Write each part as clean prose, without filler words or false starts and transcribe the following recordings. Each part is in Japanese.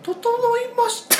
整いました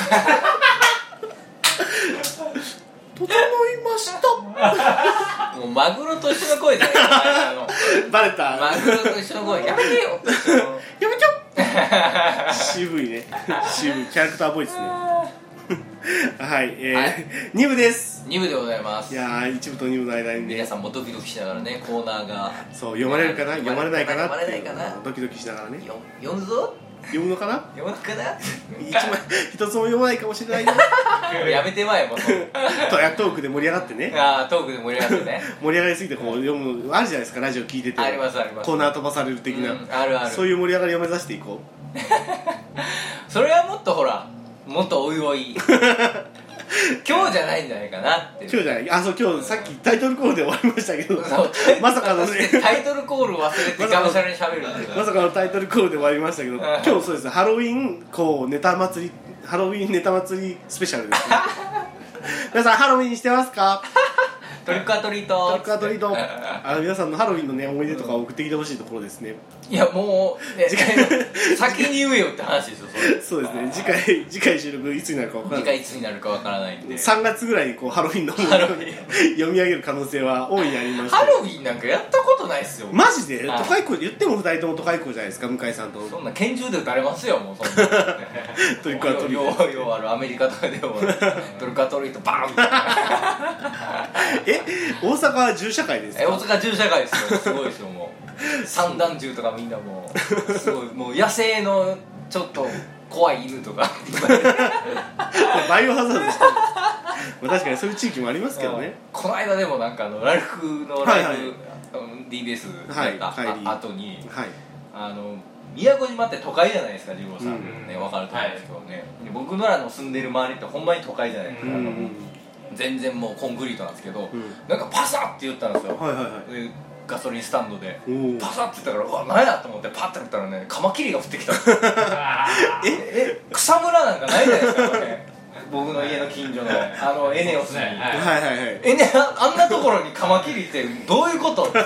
整いましたもうマグロと一緒の声じゃないバレた。 マグロと一緒の声やめてよやめちゃう渋いね。渋いキャラクターボイスね。はい、2部です。 2部でございます。 いやー、1部と2部の間にね、 皆さんもドキドキしながらね、コーナーがそう読まれるかな読まれないかな読まれないかなドキドキしながらね、 読むぞ読むのかな読むのかな一つも読まないかもしれないなやめてまえもうトークで盛り上がってね、 あートークで盛り上がってね盛り上がりすぎてこう読むあるじゃないですか、ラジオ聞いててありますあります、 コーナー飛ばされる的な、 あるある、 そういう盛り上がりを目指していこうそれはもっとほらもっとおいおい今日じゃないんじゃないかなって。 今日じゃない、あ、そう今日さっきタイトルコールで終わりましたけどまさかのねタイトルコール忘れてがむしゃらに喋るっていうかまさかのタイトルコールで終わりましたけど今日そうです、ハロウィンこうネタ祭り、ハロウィンネタ祭りスペシャルですね皆さんハロウィンしてますかトリックアトリートトリックアトリート皆さんのハロウィンのね思い出とかを送ってきてほしいところですね。 いやもう、ね、先に言えよって話ですよそうですね、次回収録いつになるか分からない、 次回いつになるか分からないんで 3月ぐらいにこうハロウィンの思い出を読み上げる可能性は大いにありまして、 ハロウィンなんかやったことないっすよマジで都会っ子言っても2人とも都会っ子じゃないですか、向井さんと。 そんな拳銃で撃たれますよもうそんなトリックアトリートようあるアメリカとかでもトリックアトリートバーンみたいな大阪は銃社会ですか？ 大阪銃社会ですよ、すごいですよもう散弾銃とかみんなもうすごいもう野生のちょっと怖い犬とかバイオハザードしてるんです確かにそういう地域もありますけどね。 この間でもなんかラルフのライブ、はいはい、DBS なんか、 はい、 後に、 はい、 宮古島って都会じゃないですか、ジローさん、ね、分かると思うんですけどね、はい、僕のらの住んでる周りってほんまに都会じゃないですか、全然もうコンクリートなんですけど、なんかパサッって言ったんですよ、 はいはいはい、 ガソリンスタンドでパサッって言ったから、うわ何やと思ってパッて見たらね、カマキリが降ってきた草むらなんかないじゃないですか、これ僕の家の近所のエネオスに、はいはいはい、あんなところにカマキリってどういうことち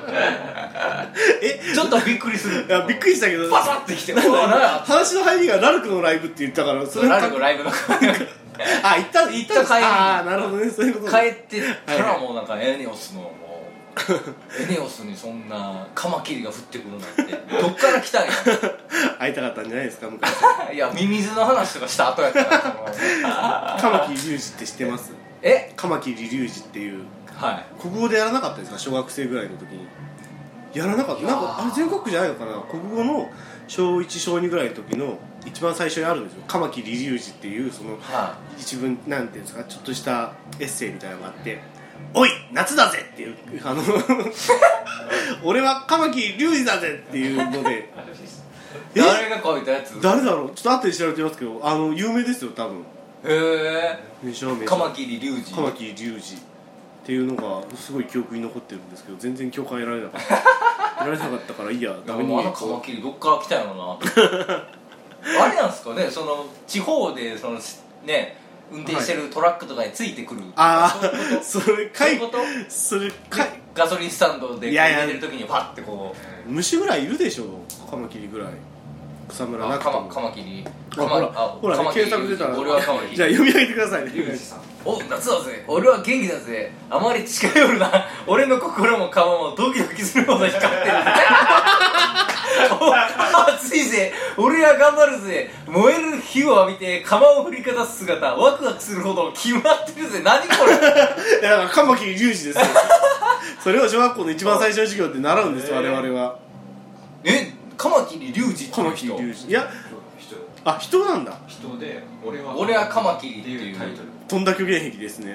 ょっとびっくりする。 いやびっくりしたけど、 パサッてきて、 話の入りがラルクのライブって言ったから、 それラルクのライブのあ、行った帰り、ああなるほどね、そういうこと帰ってたらもうなんかエネオスのエネオスにそんなカマキリが降ってくるなんてどっから来たんや会いたかったんじゃないですか、昔いやミミズの話とかした後やったからカマキリ龍二って知ってます？カマキリ龍二っていう、はい、国語でやらなかったですか、小学生ぐらいの時に。やらなかった、なんかあれ全国区じゃないのかな、国語の小1小2ぐらいの時の一番最初にあるんですよ、カマキリ龍二っていうその、一文なんていうんですか、ちょっとしたエッセイみたいなのがあって、おい夏だぜっていう俺はカマキリ龍二だぜっていうので誰が書いたやつ？ 誰だろう、ちょっと後で調べてますけど、有名ですよ多分。 へえ、カマキリ龍二、 カマキリ龍二っていうのがすごい記憶に残ってるんですけど、全然共感得られなかった得られなかったからいいや、ダメにカマキリどっから来たんやろなあれなんですかね、その地方でそのね運転してるトラックとかについてくる、 ああそれガソリンスタンドで入れてる時にパッてこう虫ぐらいいるでしょ、カマキリぐらい。草むらなくてもカマキリ、 ほら検索出たら、 俺はカマキリ、 じゃあ読み上げてくださいね。 お夏だぜ、俺は元気だぜ、あまり近寄るな、俺の心も顔もドキドキするほど光ってる暑いぜ、俺は頑張るぜ、燃える火を浴びて釜を振りかざす姿、ワクワクするほど決まってるぜ。何これいやだからカマキリ龍二ですよそれを小学校の一番最初の授業で習うんです我々は。 カマキリ龍二ってカマキリ龍二、いや人なんだ。 人で俺はカマキリっていうタイトル、 とんだ巨源壁ですね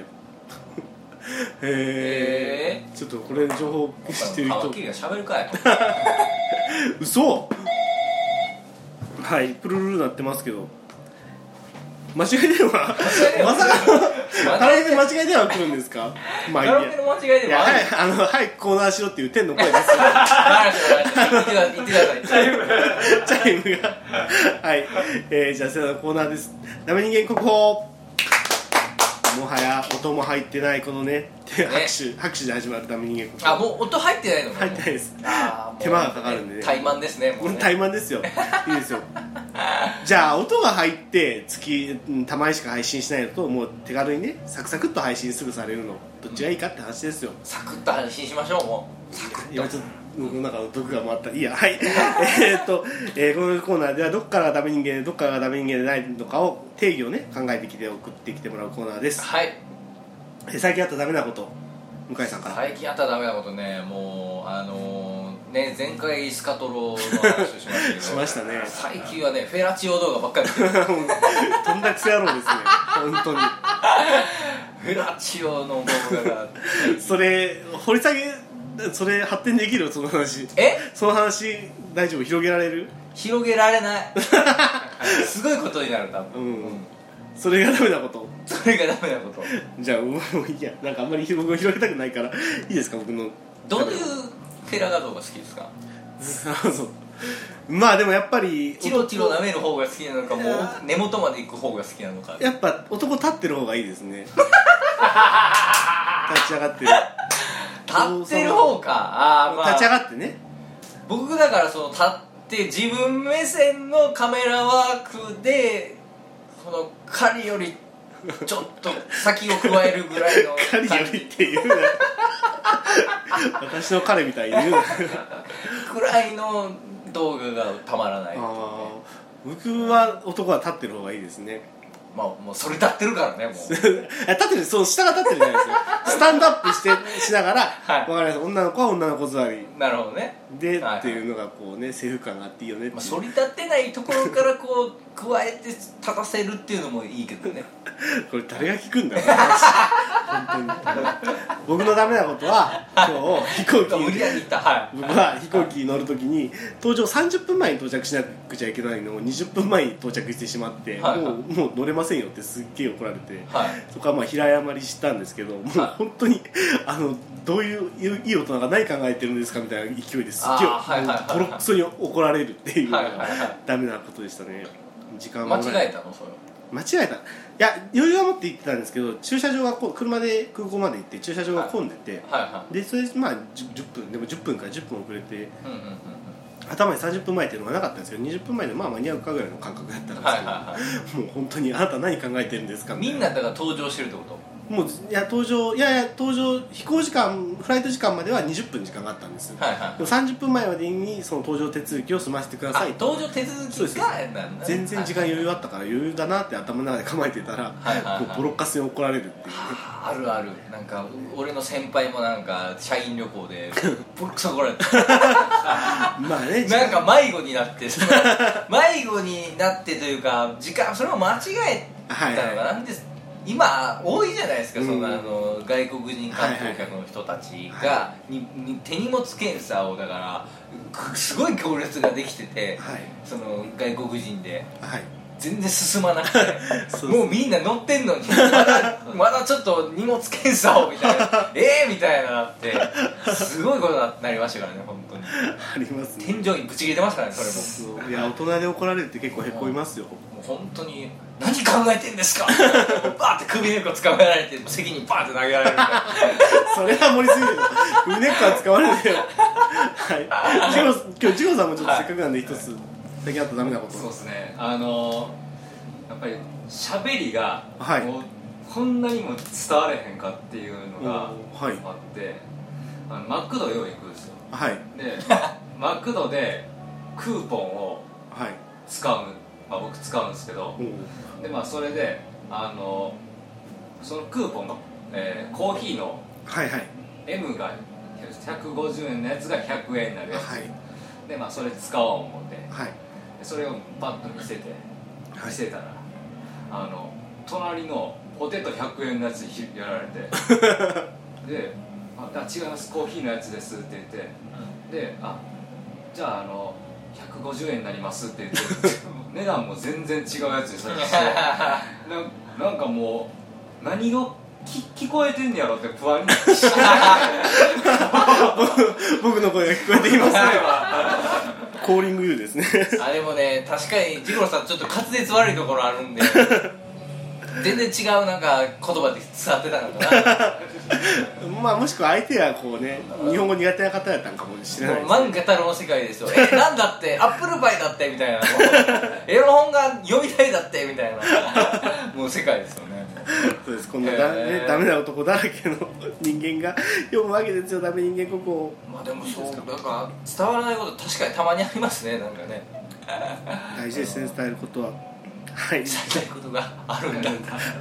へえ、ちょっとこれ情報知ってる人、 カマキリが喋るかい嘘。はい、プルルルなってますけど、間違い電話まさかカラオケ間違い電話来るんですか？まあいいや、 カラオケの間違い電話はいコーナーしろっていう天の声です言ってくださいチャイムがはい、じゃあそれのコーナーです。ダメ人間国宝、もはや音も入ってないこのね拍手で始まるダメ人間国宝。 もう音入ってないの？ 入ってないです。手間がかかるんでね、 怠慢ですね、もうね怠慢ですよいいですよじゃあ音が入ってたまにしか配信しないのともう手軽にねサクサクっと配信すぐされるのどっちがいいかって話ですよ。 サクッと配信しましょう。もうサクッと今ちょっと僕の中の毒が回った。いいや、はいこのコーナーではどっからがダメ人間でどっからがダメ人間でないのかを定義をね考えてきて送ってきてもらうコーナーです。 はい。 最近あったダメなこと向井さんから。 最近あったダメなことね、もうね、前回スカトロの話をしましたけどしましたね。 最近はねフェラチオ動画ばっかりとんだくせ野郎ですね本当にフェラチオの動画がそれ掘り下げそれ発展できるその話。その話大丈夫？広げられる？ 広げられないすごいことになる多分、 それがダメなこと。 それがダメなことじゃあもういいや、なんかあんまり僕も広げたくないからいいですか僕の。 どういうフェラ画像が好きですか？ そうまあでもやっぱりチロチロ舐める方が好きなのか、もう根元まで行く方が好きなのか。 やっぱ男立ってる方がいいですね立ち上がってる立ってる方か。 まあ、立ち上がってね。 僕だからその立って自分目線のカメラワークでその狩りよりちょっと先を加えるぐらいの狩りよりっていう私の彼みたいに言うくらいの動画がたまらない。 僕は男は立ってる方がいいですね。 まあもうそれ立ってるからねもう立ってる、そう下が立ってるじゃないですよスタンドアップしながら、はい、分かります。女の子は女の子座りなるほどねで、はいはい、っていうのがこうねセーフ感があっていいよねっていう、 反り立ってないところからこう加えて立たせるっていうのもいいけどねこれ誰が聞くんだよ本当に僕のダメなことは今日飛行機無理やり行った、はい、 僕は飛行機乗るときに搭乗30分前に到着しなくちゃいけないのを20分前に到着してしまって、はいはい、もう乗れませんよってすっげえ怒られて、はい、そこはまあ平謝りしたんですけど、もう本当にどういういい大人が何考えてるんですかみたいな勢いですっげえボロクソに怒られるっていうのがダメなことでしたね。時間もない。 間違えたのそれ？ 間違えた。いや余裕は持って行ってたんですけど、駐車場が車で空港まで行って駐車場が混んでて、はいはいはい、でそれまあ10分でも10分から10分遅れて、頭に30分前っていうのがなかったんですけど、20分前でまあ間に合うかぐらいの感覚だったんですけど、はいはいはい、もう本当にあなた何考えてるんですかみたいな。 みんなだから登場してるってこと？ もういや登場飛行時間フライト時間までは20分時間があったんです、はいはい、でも30分前までにその搭乗手続きを済ませてくださいと。 搭乗手続きが全然時間余裕あったから余裕だなって頭の中で構えてたら、はいはいはい、もうボロッカスに怒られるっていう、 あるある。なんか俺の先輩もなんか社員旅行でボロクソ怒られてまあねなんか迷子になって迷子になってというか時間それを間違えたのが、はいはい、なんです今多いじゃないですか、その外国人観光客の人たちが手荷物検査をだからすごい行列ができてて、はい、その外国人で、はい、全然進まなくてもうみんな乗ってんのにまだちょっと荷物検査をみたいなみたいなってすごいことになりましたからね本当に。 ありますね。 天井にぶち切れてますからねそれも。 いや大人で怒られるって結構へこみますよ。 もう本当に何考えてんですかバーって首根っこ掴められて席にバーって投げられるみたいなそれは盛りすぎる首根っこは使われてよはい。今日ジゴさんもちょっとせっかくなんで一つ最近あったダメなこと。 そうですね、やっぱり喋りがもうこんなにも伝われへんかっていうのがあって、マクド用意行くんですよ。はい。でマクドでクーポンを使う、まあ、僕使うんですけど、でまあそれでそのクーポンの、コーヒーの M が150円のやつが100円になるやつ、はい、でまあそれ使おう思って、はい、それをパッと見せたら、隣のポテト100円のやつにやられてで違いますコーヒーのやつですって言って、でじゃあ150円になりますって言って値段も全然違うやつにされてなんかもう何を聞こえてんねやろって不安になって僕の声が聞こえていますねコーリングユーですねでもね確かにジゴロさんちょっと滑舌悪いところあるんで全然違うなんか言葉で伝わってたのかなまあもしくは相手がこうね日本語苦手な方だったのかもしれないですね。 漫画太郎の世界ですよ。なんだってアップルパイだってみたいなエロ本が読みたいだってみたいなもう世界ですよね。 そうです。こんなダメな男だらけの人間が読むわけですよ。ダメ人間国を。 まあでもそうなんか伝わらないこと確かにたまにありますね。なんかね大事ですね、伝えることは。はい、 伝えたいことがあるんだ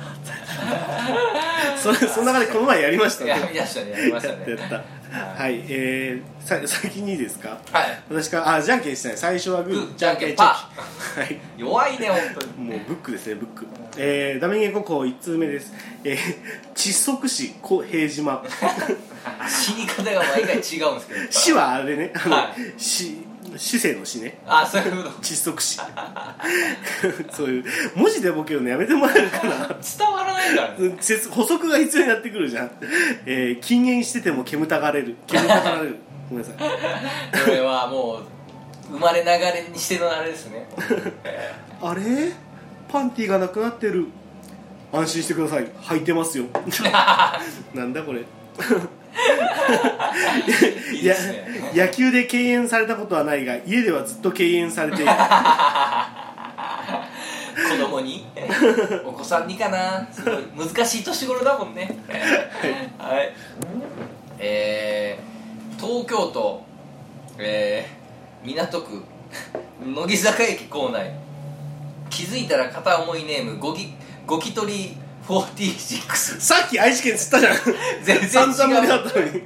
その中でこの前やりましたね。 やりましたね、やりましたね。 やったはい、先にいいですか。 はい。 私からじゃんけんしたい。最初はグー、 じゃんけんパー。はい。 弱いね本当に。 もうブックですね、ブック。ダメ人間国宝1通目です。窒息死小平島。 死に方が毎回違うんですけど。 死はあれね、死生の死ね。 あ、そういうこと。 窒息死。そういう文字でボケるのやめてもらえるかな。 伝わらないからね。 補足が必要になってくるじゃん。禁煙してても煙たがれる。ごめんなさい。 これはもう生まれ流れにしてのあれですね。 あれパンティがなくなってる。安心してください、履いてますよ。なんだこれ。いや、野球で敬遠されたことはないが家ではずっと敬遠されている。 子供にお子さんにかな。すごい難しい年頃だもんね。はい、東京都、港区乃木坂駅構内、気づいたら片思いネームゴキトリ46。 さっき愛知県つったじゃん。 全然違う。 散々盛りだったのに。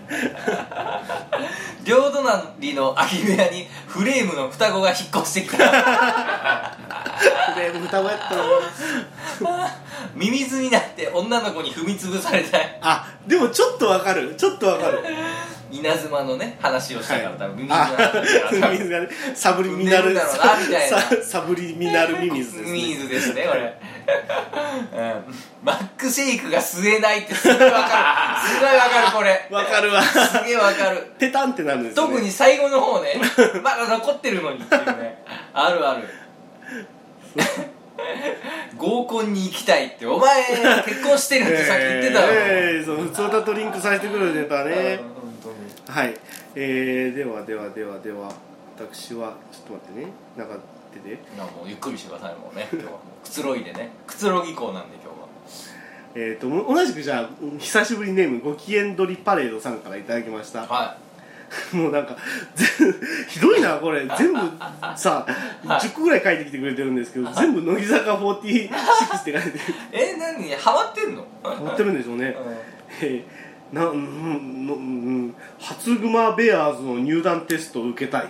両隣の空き部屋にフレームの双子が引っ越してきた。フレーム双子やったな。 ミミズになって女の子に踏み潰されたい。 あ、でもちょっとわかる。 稲妻のね話をしたから、多分ミミズがね、サブリミナルだろうなみたいな。 サブリミナルミミズですね。 ミミズですねこれ。マックシェイクが吸えないってすごいわかる。すごいわかるこれ。 わかるわ。 すげえわかる。 ペタンってなるんですね。 特に最後の方ね。まだ残ってるのにっていうね。あるある。合コンに行きたいって、お前結婚してるってさっき言ってたわ。 そう普通だとリンクされてくるネタね。はい、では私はちょっと待ってね、なんか出てもうゆっくりしてください。もうね今日はもうくつろいでね、くつろぎ校なんで今日は。 同じくじゃあ久しぶりネームご機嫌取りパレードさんからいただきました。 はい。 もうなんかひどいなこれ。全部さ、10個ぐらい書いてきてくれてるんですけど、全部乃木坂46って書いてる。 何ハマってんの？ ハマってるんでしょうね。初熊ベアーズの入団テストを受けたい。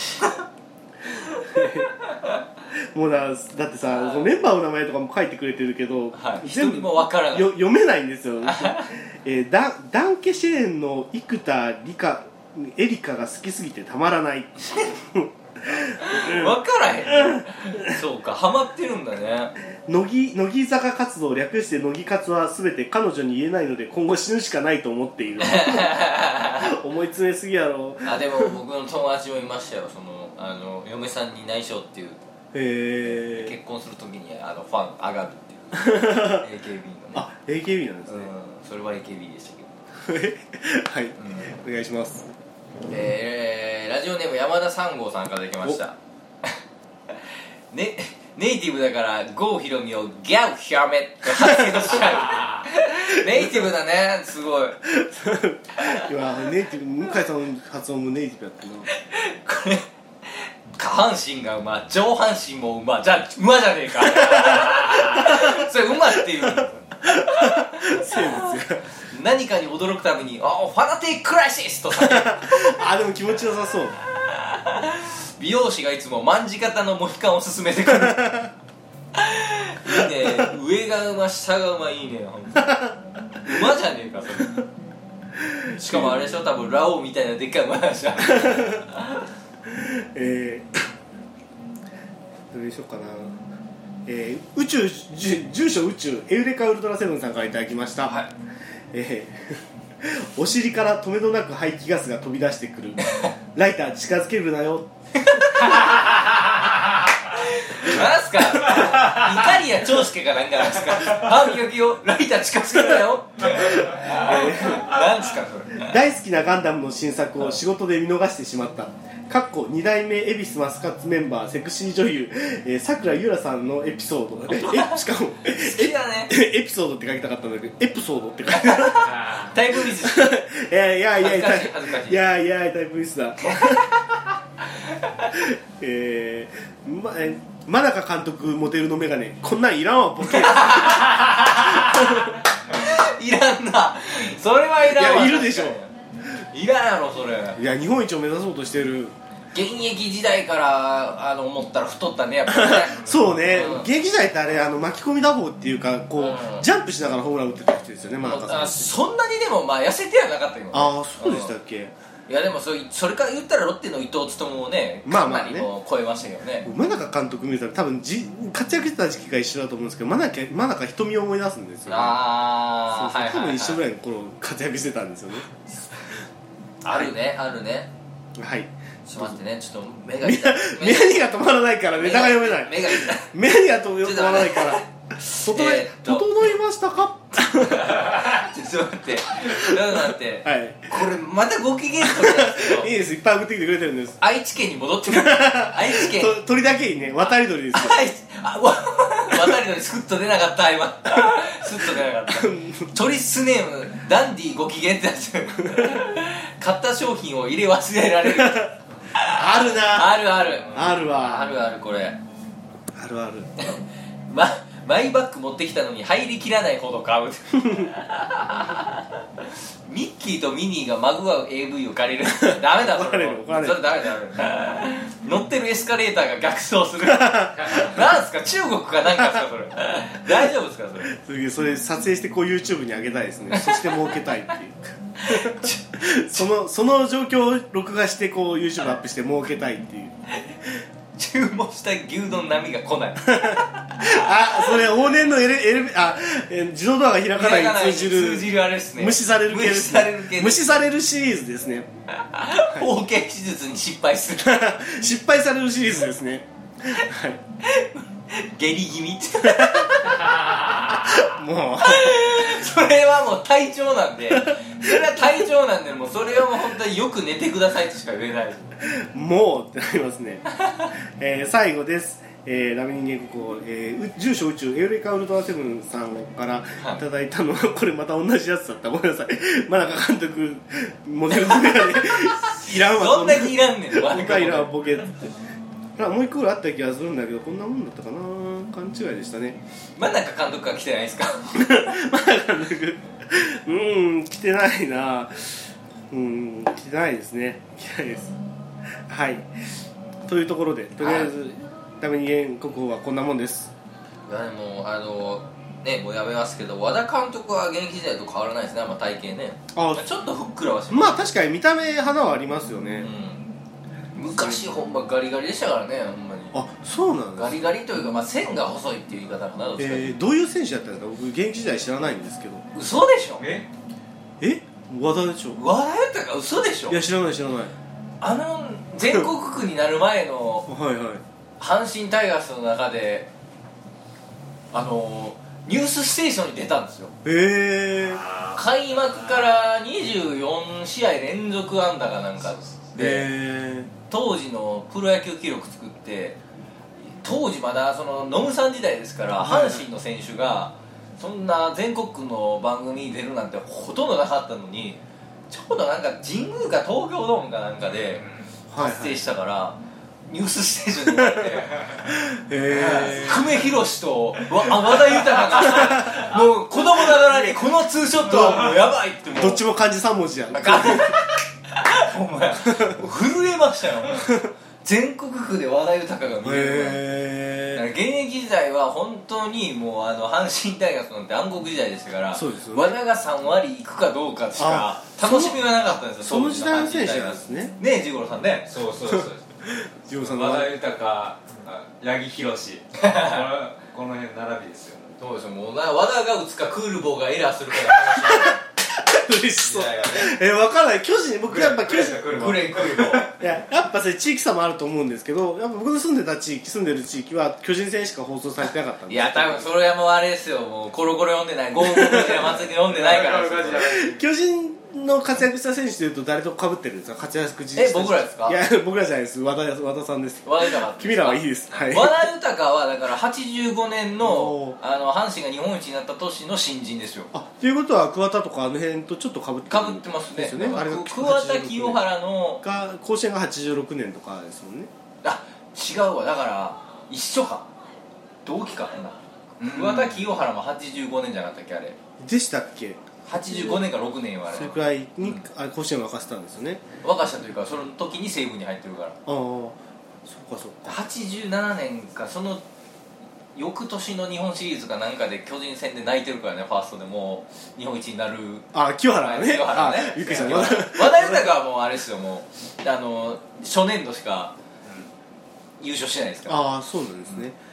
もうだってさ、メンバーの名前とかも書いてくれてるけど、 全部もわからない。 読めないんですよ。ダンケシェーンの生田エリカが好きすぎてたまらない。 分からへん。そうか、ハマってるんだね。 乃木坂活動略して乃木活は全て彼女に言えないので今後死ぬしかないと思っている。思い詰めすぎやろ。 でも僕の友達もいましたよ。嫁さんに内緒っていう、結婚するときにファン上がるっていう。AKB のね。 あ、AKB なんですね。 それは AKB でしたけど。 はい、お願いします。 ラジオネーム山田三号さんからいただきました。ネイティブだから郷ひろみをギャウヒャメって発言しちゃう。ネイティブだね、すごい。 今ネイティブ、向井さんの発音もネイティブやったな。 これ下半身が馬、上半身も馬、じゃあ馬じゃねえか。それ馬っていう生物や。 何かに驚くためにファナティッククライシスと叫ぶ。 でも気持ちよさそう。 美容師がいつも卍形のモヒカンを勧めてくる。いいね、上が馬下が馬、いいね。馬じゃねえかそれ。しかもあれでしょ、多分ラオウみたいなでっかい馬でしょ。 どれでしょうかな。住所宇宙エウレカウルトラセブンさんからいただきました。はい。お尻から止めどなく排気ガスが飛び出してくる。ライター近づけるなよ。 なんすか、イタリ谷長介かなんかなんですか歯磨きをライター近づけろよなんですかそれ。 大好きなガンダムの新作を仕事で見逃してしまった2代目恵比寿マスカッツメンバーセクシー女優さくらゆらさんのエピソードしかも好きだねエピソードって書きたかったんだけどエピソードって書いてあるタイプミスいや恥ずかしいいやタイプミスだ真中監督モデルのメガネこんなんいらんわボケいらんなそれはいらんわいやいるでしょいらんやろそれいや日本一を目指そうとしてる現役時代から思ったら太ったねやっぱりねそうね、現役時代ってあれ巻き込み打法っていうかこう、ジャンプしながらホームラン打ってた人ですよね真中さんそんなにでもまあ痩せてはなかったよああそうでしたっけいやでもそれから言ったらロッテの伊藤勉をねかなりも超えましたけどね真中監督見ると多分活躍してた時期が一緒だと思うんですけど真中瞳を思い出すんですよねああ多分一緒ぐらいの頃活躍してたんですよねあるねはいちょっと待ってねちょっと目が痛い目が止まらないからネタが読めない目が痛い目が止まらないから整いましたかちょっと待ってはい、 これまたご機嫌取れたんですけどいいですいっぱい送ってきてくれてるんです愛知県に戻ってくる愛知県鳥だけにね渡り鳥ですよ渡り鳥スッと出なかった今スッと出なかった鳥スネームダンディご機嫌ってやつ買った商品を入れ忘れられるあるなあるわあるこれあるマイバッグ持ってきたのに入りきらないほど買うミッキーとミニーがまぐわう AV を借りるダメだそれダメ乗ってるエスカレーターが逆走するなんすか中国かなんかですかそれ大丈夫ですかそれ撮影してこう YouTube に上げたいですねそして儲けたいっていうその状況を録画してこう YouTube アップして儲けたいっていう注文した牛丼並みが来ないあ、それ往年の自動ドアが開かないに通じるあれですね無視される系ですね無視されるシリーズですね包茎手術に失敗する失敗されるシリーズですねはい下痢気味もうそれはもう体調なんでもうそれはもう本当によく寝てくださいとしか言えないですもうってなりますね、最後です、ラメ人間国宝、住所宇宙エウレカウルトラセブンさんからいただいたのは、これまた同じやつだったごめんなさい真中監督モデルのメガネいらんわどんだけいらんねん今回いらんボケってもう一個ぐらいあった気がするんだけどこんなもんだったかな勘違いでしたね真中監督は来てないですか真中監督来てないな来てないですね来てないですはいというところでとりあえずダメ人間国宝はこんなもんです。 いやでももうやめますけど和田監督は現役時代と変わらないですね体型ねちょっとふっくらはしますまあ確かに見た目花はありますよね、 昔ほんまガリガリでしたからねほんまにあそうなんですガリガリというか、線が細いっていう言い方かなどういう選手だったんですか僕現役時代知らないんですけど嘘でしょ和田でしょ和田やったか嘘でしょいや知らない全国区になる前のはい阪神タイガースの中でニュースステーションに出たんですよ開幕から24試合連続安打かなんかで当時のプロ野球記録作って当時まだノムさん時代ですから阪神の選手がそんな全国区の番組に出るなんてほとんどなかったのにちょうどなんか神宮か東京ドームかなんかで発生したから、ニュースステーションになって久米宏と和田豊がもう子供ながらにこのツーショットはもうやばいってどっちも漢字3文字やんお前震えましたよ全国区で和田豊が見れる現役時代は本当にもう阪神タイガースなんて暗黒時代でしたから、和田が3割いくかどうかしか楽しみがなかったんですよ。 その時代の選手なんですね。 ねえジゴロさんね。 そうジゴロさん和田豊、八木宏この辺並びですよ。 そうですよ。もう和田が打つかクールボーがエラーするか楽しみ嬉しそう。分からない。巨人、僕やっぱ巨人、やっぱそれ地域差もあると思うんですけど、やっぱ僕の住んでる地域は巨人戦しか放送されてなかったんです。 いや、多分それはもうあれですよ、もうコロコロ読んでない、ゴーゴーゴジラ祭り読んでないから巨人の活躍した選手でいうと誰と被ってるんですか？活躍僕らですか？ いや、僕らじゃないです。和田さんです。君らはいいです。 和田豊はだから85年の阪神が日本一になった年の新人ですよ。 ということは桑田とかあの辺とちょっと被ってますね。 あれ桑田清原の甲子園が86年とかですもんね。 違うわ、だから一緒か、同期か。桑田清原も85年じゃなかったっけ、あれでしたっけ ？85年か6年はあれ、 それくらいに甲子園を沸かせたんですよね。 沸かしたというか、その時に西武に入ってるから。 そっか 87年か、その翌年の日本シリーズかなんかで巨人戦で泣いてるからね、ファーストでもう日本一になる。 清原ね。 びっくりした。和田豊はもうあれですよ、もう初年度しか優勝してないですから。 そうなんですね。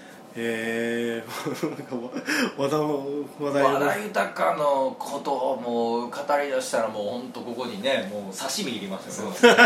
和田豊のことをもう語り出したら、もう本当ここにね、もう刺身入れますよ。刺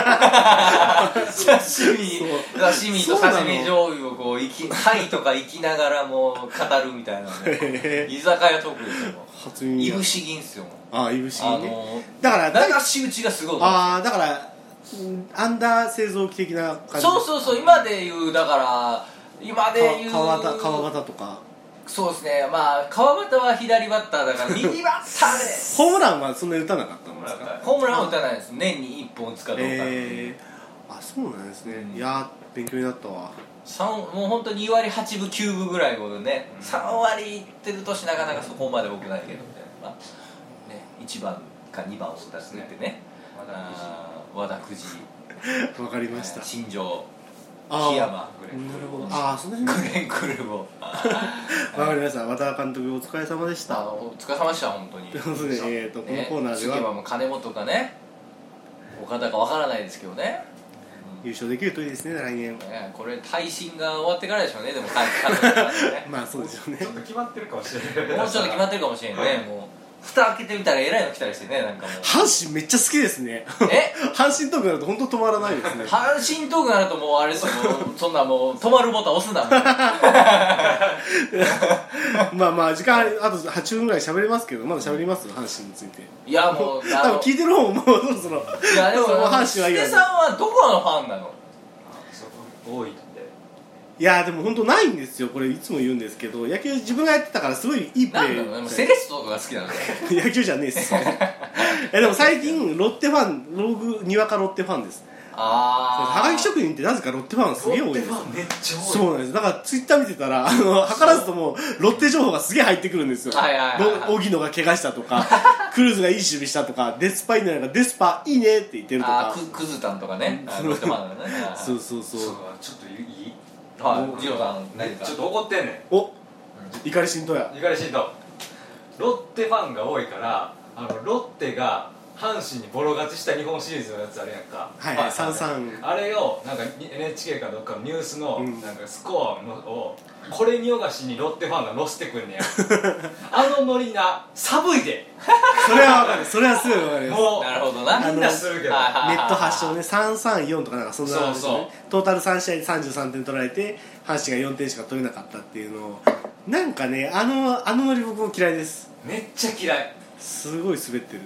身と刺身醤油をこう貝とか生きながらもう語るみたいなね、居酒屋トークですよ。いぶし銀っすよ。 いぶし銀ね。 だから流し打ちがすごい。 だからアンダー製造機的な感じ。 そう今で言う、だから今でいう川端とか。 そうですね、川端は左バッターだから右バッターでホームランはそんなに打たなかったんですか？ ホームランは打たないです。年に1本打つかどうか。 そうなんですね。いや勉強になったわ。 もう本当に2割8分9分ぐらいをね、3割いってる年なかなかそこまで多くないけどね、1番か2番を打たせてね、和田久慈、 わかりました。 新庄、檜山、 グレンクルボ。わかりました。和田監督お疲れ様でした。 お疲れ様でした、本当に。 ということで、このコーナーでは次はもう金本かね、岡田かわからないですけどね、 優勝できるといいですね、来年。 これ耐震が終わってからでしょうね。でもそうでしょうね。 ちょっと決まってるかもしれない。 もうちょっと決まってるかもしれないね。もう蓋開けてみたらえらいの来たりしてね、なんかもう。 阪神めっちゃ好きですね。阪神トークになると本当止まらないですね。 阪神トークになるともうあれですよ、そんなもう止まるボタン押すなもん。 時間あと8分ぐらい喋れますけど、まだ喋ります？阪神について。 いやもう多分聞いてる方ももうそろそろ。 いやでも阪神はいい。さんはどこのファンなの？ 多い。 いやでも本当ないんですよ。これいつも言うんですけど、野球自分がやってたからすごいいいプレー。 セレッソとかが好きなのね。 野球じゃねえっすね。でも最近ロッテファン、にわかロッテファンです。はがき職人ってなぜかロッテファンすげえ多いんですよ。 めっちゃ多い。 そうなんです。だからツイッター見てたら図らずともロッテ情報がすげえ入ってくるんですよ。荻野が怪我したとか、クルーズがいい守備したとか、デスパイネがデスパいいねって言ってるとか、 クズタンとかね、ロッテファンだね。 そうちょっといい？ ジローさん何かちょっと怒ってんねん。 怒り心頭や。 ロッテファンが多いから、ロッテが阪神にボロ勝ちした日本シリーズのやつあるやんか。 3-3。 あれをなんか NHK かどっかのニュースのなんかスコアをこれ見よがしにロッテファンが載せてくんねや。ノリな寒いで。 それは分かる。それはすごい分かる。 もうなるほどな。 みんなするけど。 ネット発祥ね、3-3-4とかなんかそんなのですね。トータル3試合で33点取られて阪神が4点しか取れなかったっていうのを、なんかね、ノリ僕も嫌いです。 めっちゃ嫌い。 すごい滑ってる。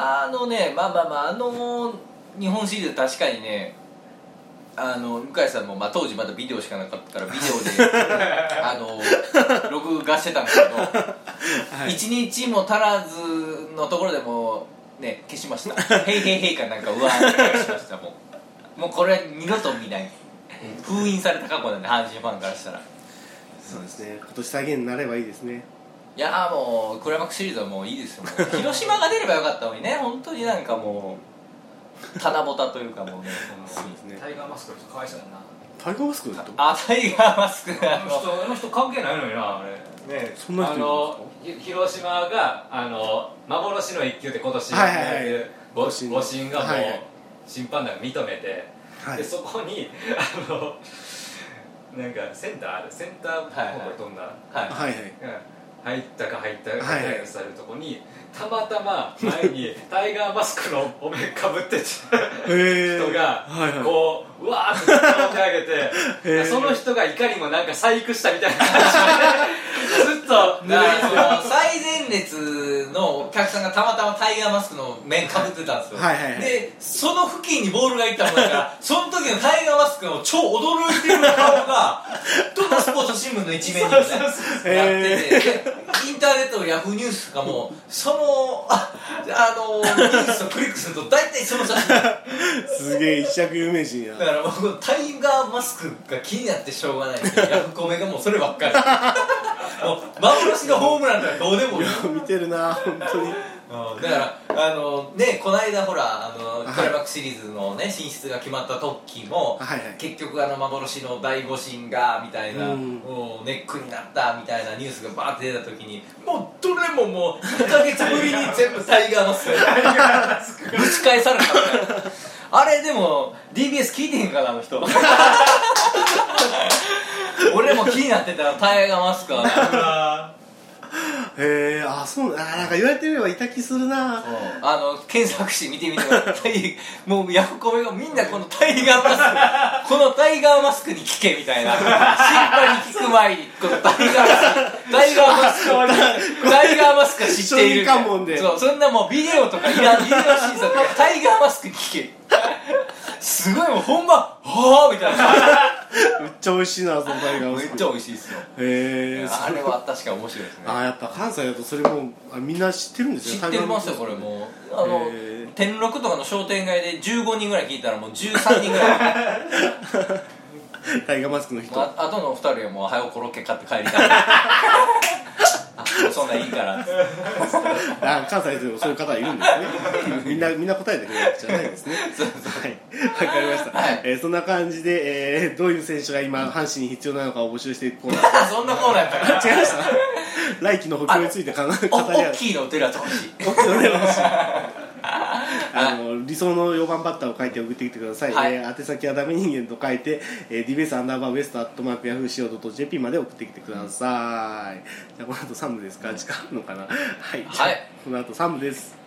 日本シリーズ確かにね、向井さんも、当時まだビデオしかなかったからビデオで録画してたんですけど、1日も足らずのところでもうね消しました。ヘイヘイヘイかなんか消しました。もうこれは二度と見ない。封印された過去なんで、阪神ファンからしたら。 そうですね、今年再現になればいいですね。 いやもうクライマックスシリーズはもういいですよ。広島が出ればよかったのにね、本当になんかもう棚ぼたというかもうね、 そうですね。 タイガーマスクの人かわいそうやな。 タイガーマスクだと？ タイガーマスクあの人関係ないのにな、あれね。 そんな人いるんですか？ 広島が幻の一球で今年誤審がもう審判団が認めて、でそこになんかセンター方向に飛んだ、 入ったか入ったかされるとこに、たまたま前にタイガーマスクのお面かぶってた人がこううわーって飛んであげて、その人がいかにもなんか細工したみたいな感じでずっと最前列のお客さんがたまたまタイガーマスクの面かぶってたんですよ、でその付近にボールがいったもんだからその時のタイガーマスクの超驚いてる顔がどのスポーツ新聞の一面にもねなってて、インターネットのヤフーニュースとかもそのニュースをクリックすると大体その写真すげえ一躍有名人や。 だから僕タイガーマスクが気になってしょうがないヤフコメがもうそればっかりもう幻のホームランとかどうでもいい。 見てるな本当に。 だからね、この間ほらクライマックスシリーズのね進出が決まった時も、結局幻の大悟神がみたいな、もうネックになったみたいなニュースがバーって出た時に、もうどれももう1ヶ月ぶりに全部タイガーマスクぶち返されたみたいな。あれでも DBS 聞いてへんかなあの人俺も気になってたらタイガーマスクはなそうなんか言われてみればいた気するな。 検索して見てみてくださいもうヤフコメがみんなこのタイガーマスクこのタイガーマスクに聞けみたいな、心配に聞く前にこのタイガーマスク知っているみたいな。そう、そんなもうビデオとかいらん、ビデオ審査とかタイガーマスクに聞けすごいもう本番はぁみたいなめっちゃ美味しいなそのタイガーマスク。 めっちゃ美味しいですよ。あれは確か面白いですね。 やっぱ関西だとそれもみんな知ってるんですよ。 知ってますよこれもう天禄とかの商店街で15人ぐらい聞いたらもう13人ぐらいタイガーマスクの人。 あとの2人はもう早くコロッケ買って帰りたいそんなんいいから関西でもそういう方いるんですねみんな答えてくれるわけじゃないですね。はい、わかりました、そんな感じで、どういう選手が今阪神に必要なのかを募集していくコーナーそんなコーナーやったか違いました来季の補強について語り合う。 大きいの打てるやつ欲しい理想の4番バッターを書いて送ってきてください、宛先はダメ人間と書いて、dbs_west@yahoo.co.jp まで送ってきてください。じゃあこの後3部ですか、時間あるのかな。はい、この後3部です。